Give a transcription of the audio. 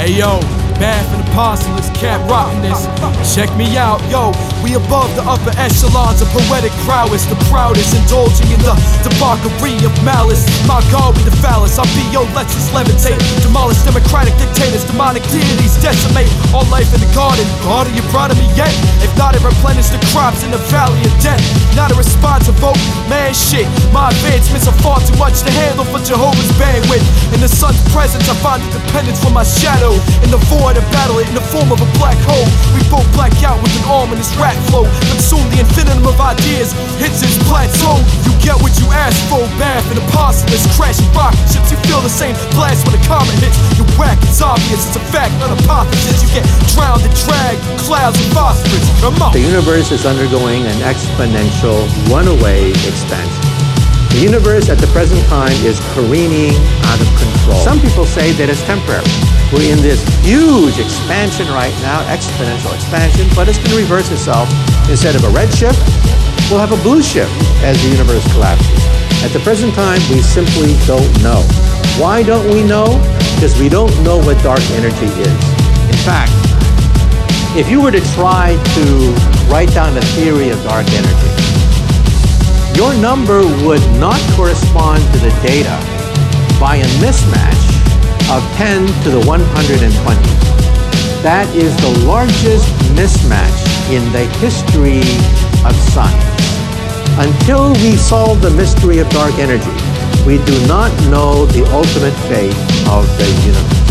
Hey yo, Bath and Apostles, Cap rockin' this. Check me out, yo, we above the upper echelons of poetic prowess, the proudest, indulging in the debauchery of malice. My God, we the phallus, our B.O. lets us levitate, demolish democratic dictators, demonic deities, decimate all life in the garden. God, are you proud of me yet? If not, it replenished the crops in the valley of death. Not a response to vote, man shit, my advancements are far too much to handle for Jehovah's bandwidth. In the sun's presence, I find independence from my shadow. In the void, I battle it in the form of a black hole. We both black out with an ominous rap flow. Consume the infinitum of ideas, hits its plateau. You get what you ask for, Bath and Apostles, crashing rocket ships. You feel the same blast when a comet hits. You whack, it's obvious, it's a fact, not a hypothesis. You get drowned and dragged, clouds of phosphorus. Come on. The universe is undergoing an exponential runaway expansion. The universe at the present time is careening out of control. Some people say that it's temporary. We're in this huge expansion right now, exponential expansion, but it's going to reverse itself. Instead of a red shift, we'll have a blue shift as the universe collapses. At the present time, we simply don't know. Why don't we know? Because we don't know what dark energy is. In fact, if you were to try to write down the theory of dark energy, your number would not correspond to the data by a mismatch of 10 to the 120. That is the largest mismatch in the history of science. Until we solve the mystery of dark energy, we do not know the ultimate fate of the universe.